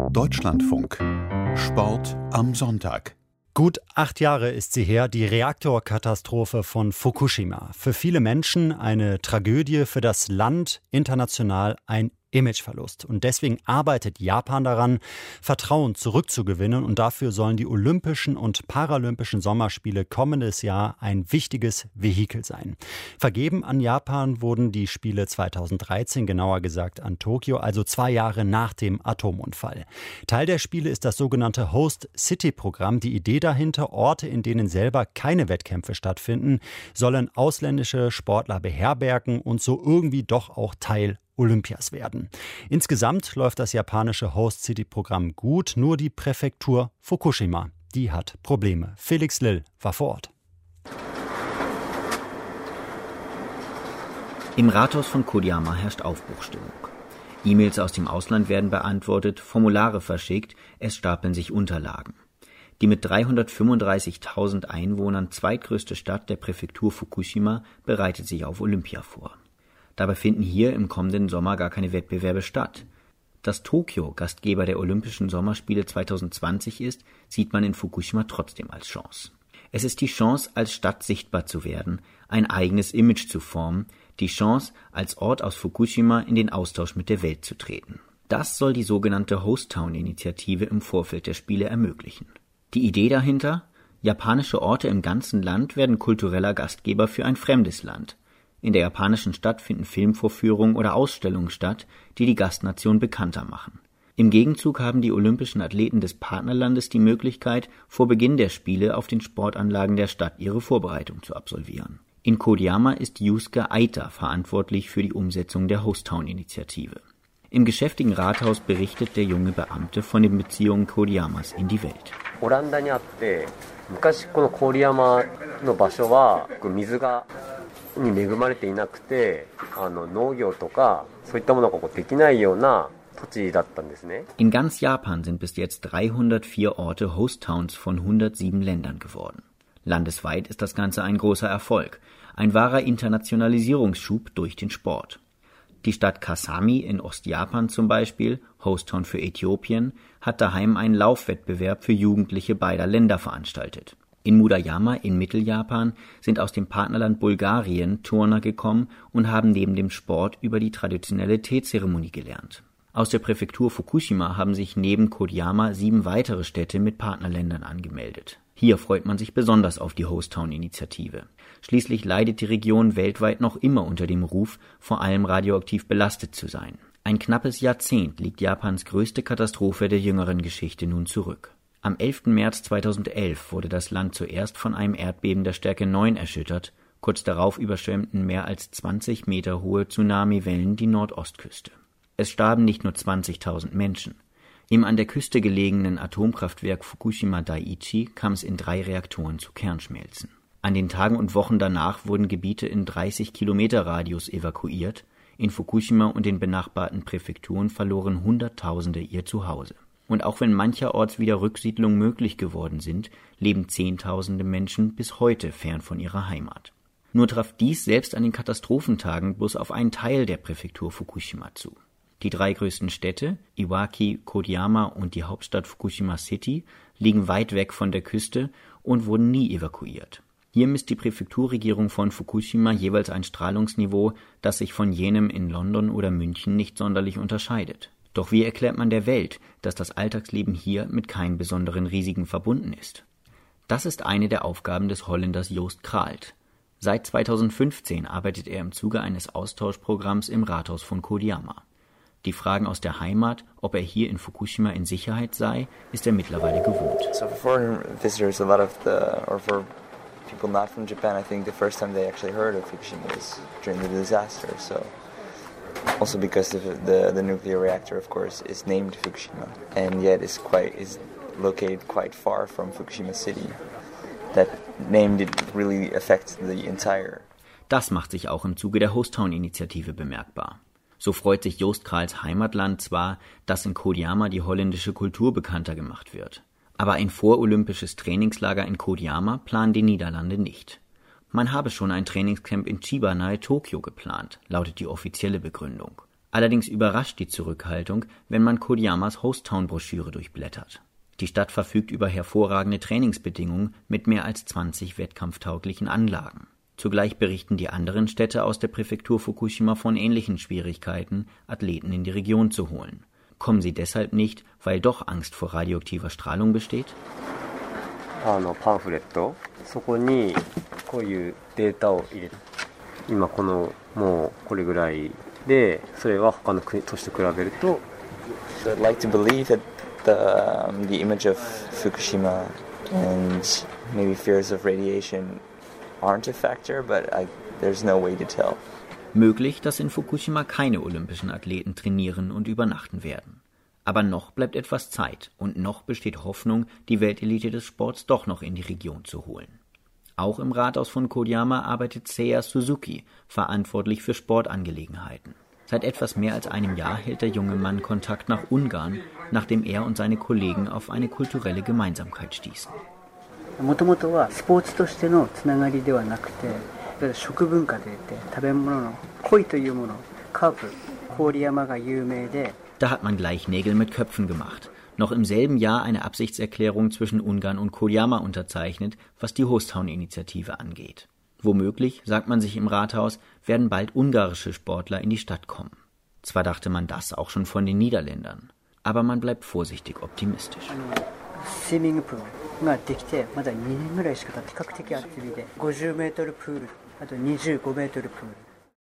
Deutschlandfunk. Sport am Sonntag. Gut 8 Jahre ist sie her, die Reaktorkatastrophe von Fukushima. Für viele Menschen eine Tragödie, für das Land international ein Imageverlust. Und deswegen arbeitet Japan daran, Vertrauen zurückzugewinnen. Und dafür sollen die Olympischen und Paralympischen Sommerspiele kommendes Jahr ein wichtiges Vehikel sein. Vergeben an Japan wurden die Spiele 2013, genauer gesagt an Tokio, also 2 Jahre nach dem Atomunfall. Teil der Spiele ist das sogenannte Host City-Programm. Die Idee dahinter: Orte, in denen selber keine Wettkämpfe stattfinden, sollen ausländische Sportler beherbergen und so irgendwie doch auch Teil Olympias werden. Insgesamt läuft das japanische Host-City-Programm gut, nur die Präfektur Fukushima, die hat Probleme. Felix Lill war vor Ort. Im Rathaus von Kodiyama herrscht Aufbruchsstimmung. E-Mails aus dem Ausland werden beantwortet, Formulare verschickt, es stapeln sich Unterlagen. Die mit 335.000 Einwohnern zweitgrößte Stadt der Präfektur Fukushima bereitet sich auf Olympia vor. Dabei finden hier im kommenden Sommer gar keine Wettbewerbe statt. Dass Tokio Gastgeber der Olympischen Sommerspiele 2020 ist, sieht man in Fukushima trotzdem als Chance. Es ist die Chance, als Stadt sichtbar zu werden, ein eigenes Image zu formen, die Chance, als Ort aus Fukushima in den Austausch mit der Welt zu treten. Das soll die sogenannte Host Town-Initiative im Vorfeld der Spiele ermöglichen. Die Idee dahinter: japanische Orte im ganzen Land werden kultureller Gastgeber für ein fremdes Land. In der japanischen Stadt finden Filmvorführungen oder Ausstellungen statt, die die Gastnation bekannter machen. Im Gegenzug haben die olympischen Athleten des Partnerlandes die Möglichkeit, vor Beginn der Spiele auf den Sportanlagen der Stadt ihre Vorbereitung zu absolvieren. In Kodiyama ist Yusuke Aita verantwortlich für die Umsetzung der Host Town-Initiative. Im geschäftigen Rathaus berichtet der junge Beamte von den Beziehungen Kodiyamas in die Welt. In ganz Japan sind bis jetzt 304 Orte Host Towns von 107 Ländern geworden. Landesweit ist das Ganze ein großer Erfolg, ein wahrer Internationalisierungsschub durch den Sport. Die Stadt Kasami in Ostjapan zum Beispiel, Host Town für Äthiopien, hat daheim einen Laufwettbewerb für Jugendliche beider Länder veranstaltet. In Mudayama in Mitteljapan sind aus dem Partnerland Bulgarien Turner gekommen und haben neben dem Sport über die traditionelle Teezeremonie gelernt. Aus der Präfektur Fukushima haben sich neben Kodiyama 7 weitere Städte mit Partnerländern angemeldet. Hier freut man sich besonders auf die Host Town-Initiative. Schließlich leidet die Region weltweit noch immer unter dem Ruf, vor allem radioaktiv belastet zu sein. Ein knappes Jahrzehnt liegt Japans größte Katastrophe der jüngeren Geschichte nun zurück. Am 11. März 2011 wurde das Land zuerst von einem Erdbeben der Stärke 9 erschüttert. Kurz darauf überschwemmten mehr als 20 Meter hohe Tsunamiwellen die Nordostküste. Es starben nicht nur 20.000 Menschen. Im an der Küste gelegenen Atomkraftwerk Fukushima Daiichi kam es in 3 Reaktoren zu Kernschmelzen. An den Tagen und Wochen danach wurden Gebiete in 30 Kilometer Radius evakuiert. In Fukushima und den benachbarten Präfekturen verloren Hunderttausende ihr Zuhause. Und auch wenn mancherorts wieder Rücksiedlungen möglich geworden sind, leben Zehntausende Menschen bis heute fern von ihrer Heimat. Nur traf dies selbst an den Katastrophentagen bloß auf einen Teil der Präfektur Fukushima zu. Die 3 größten Städte, Iwaki, Kodiyama und die Hauptstadt Fukushima City, liegen weit weg von der Küste und wurden nie evakuiert. Hier misst die Präfekturregierung von Fukushima jeweils ein Strahlungsniveau, das sich von jenem in London oder München nicht sonderlich unterscheidet. Doch wie erklärt man der Welt, dass das Alltagsleben hier mit keinen besonderen Risiken verbunden ist? Das ist eine der Aufgaben des Holländers Joost Kraalt. Seit 2015 arbeitet er im Zuge eines Austauschprogramms im Rathaus von Kodiyama. Die Fragen aus der Heimat, ob er hier in Fukushima in Sicherheit sei, ist er mittlerweile gewohnt. So for foreign visitors, for people not from Japan, I think the first time they actually heard of Fukushima was during the disaster. So also because the nuclear reactor, of course, is named Fukushima, and yet is located quite far from Fukushima City. That name did really affect the entire. Das macht sich auch im Zuge der Host Town-Initiative bemerkbar. So freut sich Joost Kraals Heimatland zwar, dass in Kodiyama die holländische Kultur bekannter gemacht wird. Aber ein vorolympisches Trainingslager in Kodiyama planen die Niederlande nicht. Man habe schon ein Trainingscamp in Chiba nahe Tokio geplant, lautet die offizielle Begründung. Allerdings überrascht die Zurückhaltung, wenn man Kodayamas Host-Town-Broschüre durchblättert. Die Stadt verfügt über hervorragende Trainingsbedingungen mit mehr als 20 wettkampftauglichen Anlagen. Zugleich berichten die anderen Städte aus der Präfektur Fukushima von ähnlichen Schwierigkeiten, Athleten in die Region zu holen. Kommen sie deshalb nicht, weil doch Angst vor radioaktiver Strahlung besteht? パンフレット、そこにこういうデータを入れて、今このもうこれぐらいで、それは他の国として比べると。 So I'd like to believe that the image of Fukushima and maybe fears of radiation aren't a factor, but there's no way to tell. Möglich, dass in Fukushima keine olympischen Athleten trainieren und übernachten werden. Aber noch bleibt etwas Zeit und noch besteht Hoffnung, die Weltelite des Sports doch noch in die Region zu holen. Auch im Rathaus von Kodayama arbeitet Seiya Suzuki, verantwortlich für Sportangelegenheiten. Seit etwas mehr als einem Jahr hält der junge Mann Kontakt nach Ungarn, nachdem er und seine Kollegen auf eine kulturelle Gemeinsamkeit stießen. もともとはスポーツとしてのつながりではなくて、食文化でいて食べ物の鯉というもの、カープ、郡山が有名で。 Da hat man gleich Nägel mit Köpfen gemacht. Noch im selben Jahr eine Absichtserklärung zwischen Ungarn und Kodayama unterzeichnet, was die Host-Town-Initiative angeht. Womöglich, sagt man sich im Rathaus, werden bald ungarische Sportler in die Stadt kommen. Zwar dachte man das auch schon von den Niederländern, aber man bleibt vorsichtig optimistisch. スイミングプールができてまだ2年ぐらいしか経って比較的厚みで50メートルプールあと25メートルプール